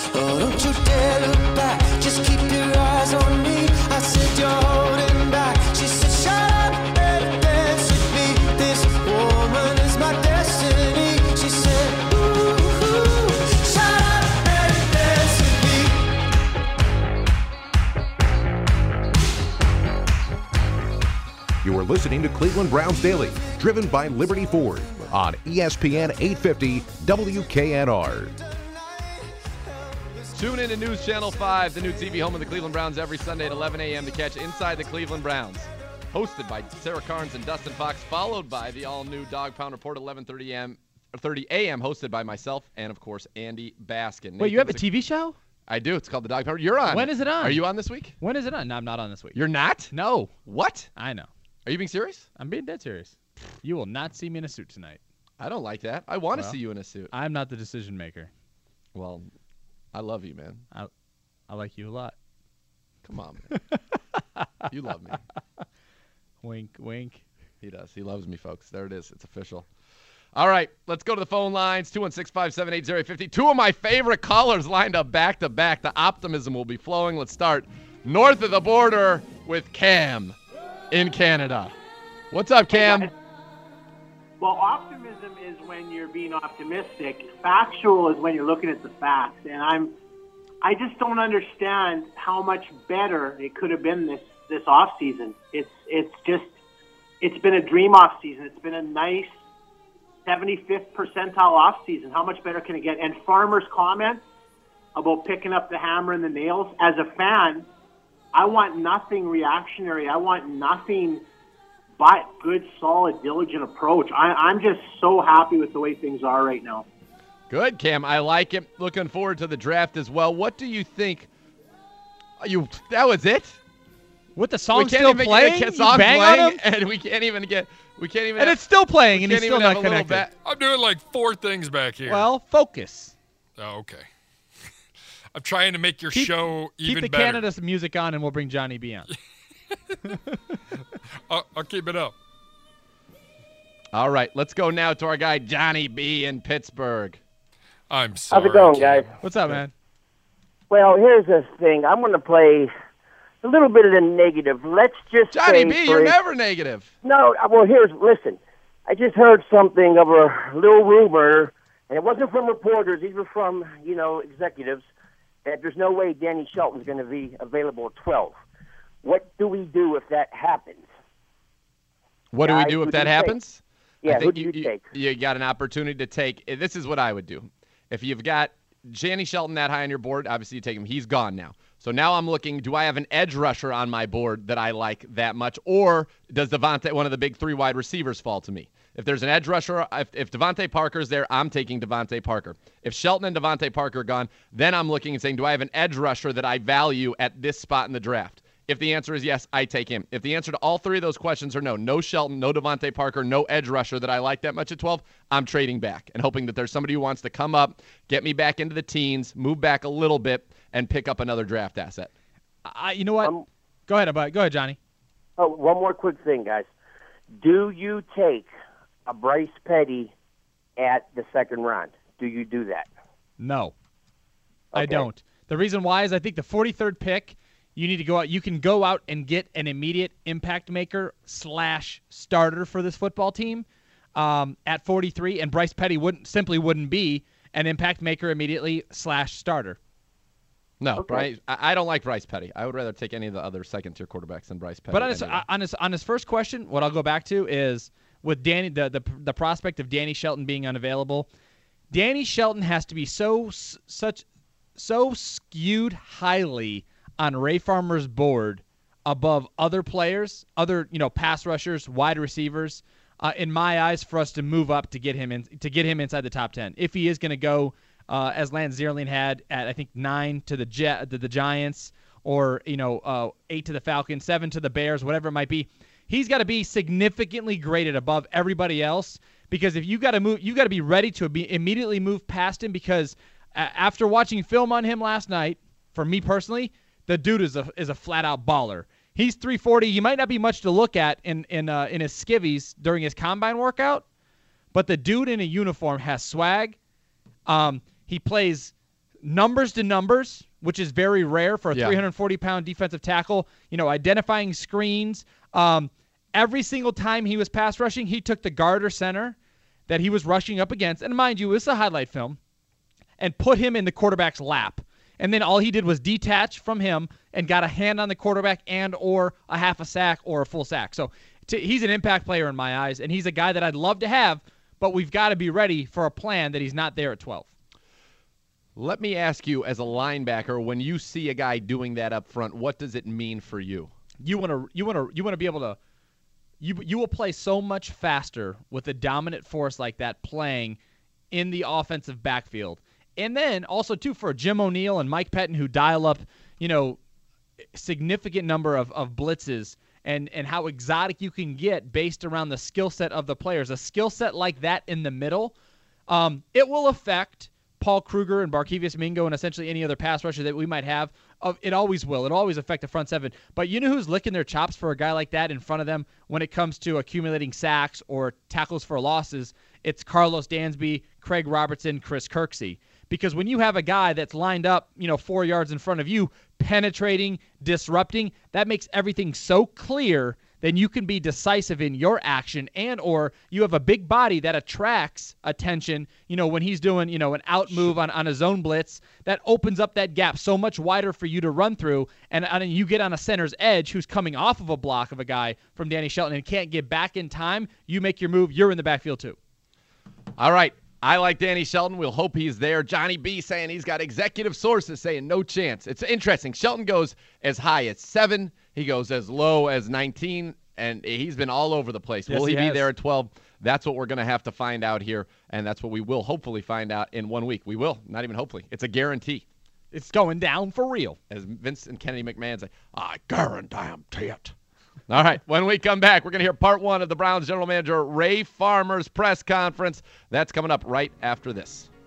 Oh, don't you dare look back, just keep your eyes on me. I said you're holding back. She said shut up and dance with me. This woman is my destiny. She said ooh, shut up and dance with me. You are listening to Cleveland Browns Daily, driven by Liberty Ford on ESPN 850 WKNR. Tune in to News Channel 5, the new TV home of the Cleveland Browns, every Sunday at 11 a.m. to catch Inside the Cleveland Browns. Hosted by Sarah Carnes and Dustin Fox, followed by the all-new Dog Pound Report at 11:30 a.m., hosted by myself and, of course, Andy Baskin. Wait, you have a TV show? I do. It's called the Dog Pound. You're on. When is it on? Are you on this week? When is it on? No, I'm not on this week. You're not? No. What? I know. Are you being serious? I'm being dead serious. You will not see me in a suit tonight. I don't like that. I want to see you in a suit. I'm not the decision maker. Well, I love you, man. I like you a lot. Come on, man. You love me. Wink, wink. He does. He loves me, folks. There it is. It's official. All right, let's go to the phone lines, 216-578-0850. Two of my favorite callers lined up back-to-back. The optimism will be flowing. Let's start north of the border with Cam in Canada. What's up, Cam? Hey, well, optimism is when you're being optimistic. Factual is when you're looking at the facts. And I just don't understand how much better it could have been this off season. It's been a dream off season. It's been a nice 75th percentile off season. How much better can it get? And Farmer's comments about picking up the hammer and the nails. As a fan, I want nothing reactionary. I want nothing but good, solid, diligent approach. I'm just so happy with the way things are right now. Good, Cam. I like it. Looking forward to the draft as well. What do you think? That was it? With the song still playing? You bang on him? And we can't even. And it's still playing, and he's still not connected. I'm doing like four things back here. Well, focus. Oh, okay. I'm trying to make your show even better. Keep the Canada's music on, and we'll bring Johnny B on. I'll keep it up. All right, let's go now to our guy Johnny B in Pittsburgh. I'm sorry. How's it going, guys? What's up, man? Well, here's the thing. I'm going to play a little bit of the negative. Let's just Johnny say B, you're never negative. No, well, listen. I just heard something of a little rumor, and it wasn't from reporters. These were from, executives, that there's no way Danny Shelton's going to be available at 12. What do we do if that happens? What do we do if that happens? Yeah, who do you take? You got an opportunity to take. This is what I would do. If you've got Danny Shelton that high on your board, obviously you take him. He's gone now. So now I'm looking, do I have an edge rusher on my board that I like that much? Or does Devontae, one of the big three wide receivers, fall to me? If there's an edge rusher, if Devontae Parker's there, I'm taking Devontae Parker. If Shelton and Devontae Parker are gone, then I'm looking and saying, do I have an edge rusher that I value at this spot in the draft? If the answer is yes, I take him. If the answer to all three of those questions are no Shelton, no Devontae Parker, no edge rusher that I like that much at 12, I'm trading back and hoping that there's somebody who wants to come up, get me back into the teens, move back a little bit, and pick up another draft asset. You know what? Go ahead, Johnny. Oh, one more quick thing, guys. Do you take a Bryce Petty at the second round? Do you do that? No, okay. I don't. The reason why is I think the 43rd pick, you need to go out. You can go out and get an immediate impact maker / starter for this football team at 43, and Bryce Petty wouldn't be an impact maker immediately / starter. No, okay. I don't like Bryce Petty. I would rather take any of the other second-tier quarterbacks than Bryce Petty. But on his first question, what I'll go back to is with Danny, the prospect of Danny Shelton being unavailable. Danny Shelton has to be so skewed highly on Ray Farmer's board above other players, other pass rushers, wide receivers, in my eyes, for us to move up to get him inside the top 10. If he is going to go as Lance Zierlein had at I think 9 to the Giants, or 8 to the Falcons, 7 to the Bears, whatever it might be, he's got to be significantly graded above everybody else. Because if you got to move, you got to be ready to immediately move past him. Because after watching film on him last night, for me personally, the dude is a flat out baller. He's 340. He might not be much to look at in his skivvies during his combine workout, but the dude in a uniform has swag. He plays numbers to numbers, which is very rare for a Yeah. 340-pound defensive tackle. Identifying screens. Every single time he was pass rushing, he took the guard or center that he was rushing up against, and mind you, it's a highlight film, and put him in the quarterback's lap. And then all he did was detach from him and got a hand on the quarterback and or a half a sack or a full sack. So he's an impact player in my eyes, and he's a guy that I'd love to have, but we've got to be ready for a plan that he's not there at 12. Let me ask you, as a linebacker, when you see a guy doing that up front, what does it mean for you? You want to be able to. You will play so much faster with a dominant force like that playing in the offensive backfield. And then also, too, for Jim O'Neill and Mike Pettin, who dial up, significant number of blitzes and how exotic you can get based around the skill set of the players. A skill set like that in the middle, it will affect Paul Kruger and Barkevius Mingo and essentially any other pass rusher that we might have. It always will. It'll always affect the front seven. But you know who's licking their chops for a guy like that in front of them when it comes to accumulating sacks or tackles for losses? It's Carlos Dansby, Craig Robertson, Chris Kirksey. Because when you have a guy that's lined up, 4 yards in front of you, penetrating, disrupting, that makes everything so clear. Then you can be decisive in your action, and or you have a big body that attracts attention, when he's doing, an out move on a zone blitz, that opens up that gap so much wider for you to run through, and you get on a center's edge who's coming off of a block of a guy from Danny Shelton and can't get back in time. You make your move, you're in the backfield too. All right. I like Danny Shelton. We'll hope he's there. Johnny B saying he's got executive sources saying no chance. It's interesting. Shelton goes as high as 7. He goes as low as 19, and he's been all over the place. Yes, Will he be has. there at 12? That's what we're going to have to find out here, and that's what we will hopefully find out in 1 week. We will. Not even hopefully. It's a guarantee. It's going down for real. As Vince and Kennedy McMahon say, I guarantee it. All right, when we come back, we're going to hear part 1 of the Browns general manager Ray Farmer's press conference. That's coming up right after this.